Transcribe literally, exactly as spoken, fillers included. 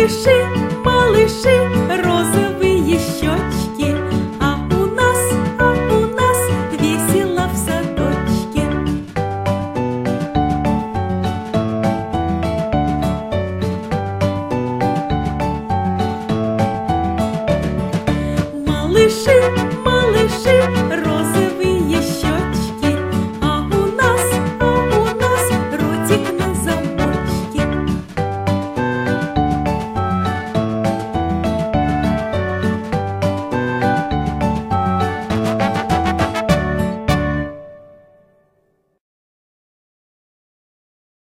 Малыши, малыши, розовые щечки, а у нас, а у нас весело в садочке. Малыши, малыши,